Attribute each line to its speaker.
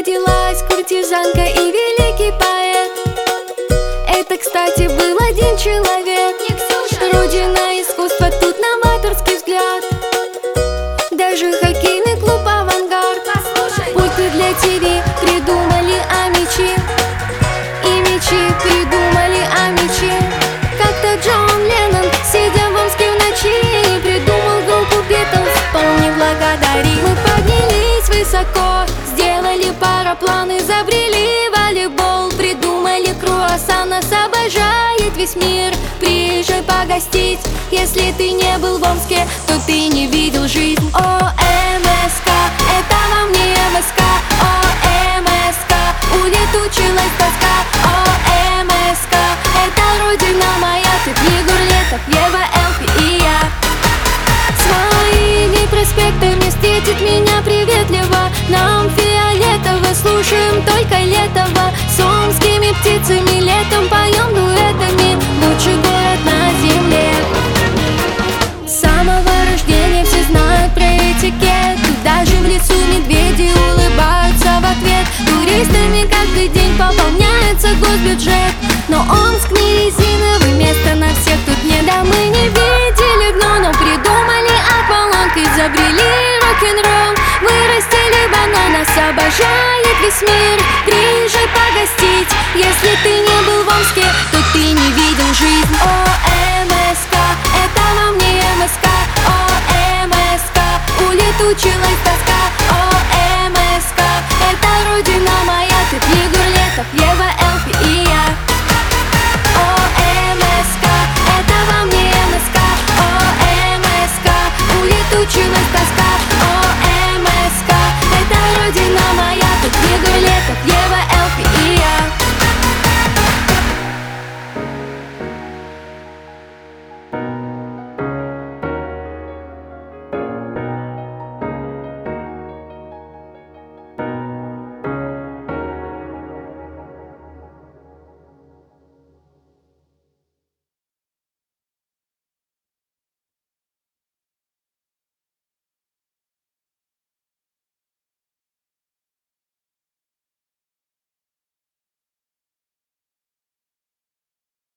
Speaker 1: родилась куртизанка и великий поэт. Это, кстати, был один человек. Родина искусства, тут новаторский взгляд. Даже хоккейный клуб «Авангард». Пульты для ТВ придумали, а мечи и мечи придумали, а мечи. Как-то Джон Леннон, сидя в Омске в ночи, придумал группу Битлз, полный благодари. Мы поднялись высоко, сделали параплан, изобрели волейбол, придумали круассан, нас обожает весь мир. Приезжай погостить, если ты не был в Омске, то ты не видел жизнь. О, МСК, это вам не МСК. О, МСК, улетучилась тоска. О, МСК, это родина моя. Тут Егор Летов, Ева, Элфи и я. Своими проспектами встретит меня приветливо. Нам фиолетово, слушаем только Летова. С омскими птицами летом поем дуэтами. Лучший город на земле. С самого рождения все знают про этикет. Тут даже в лесу медведи улыбаются в ответ. Туристами каждый день пополняется госбюджет. Но Омск не резиновый, место на всех тут нет. Да мы не видели дно, но придумали акваланг, изобрели рок-н-ролл, вырастили банан, нас обожает весь мир. Приезжай погостить, если ты не был в Омске, то ты не видел жизнь. О, МСК, это вам не МСК. О, МСК, улетучилась тоска. О, МСК, это родина моя. Тут Егор Летов, Ева, Элфи и я. О, МСК, это вам не МСК. О, МСК, улетучилась тоска. О, МСК, это родина моя.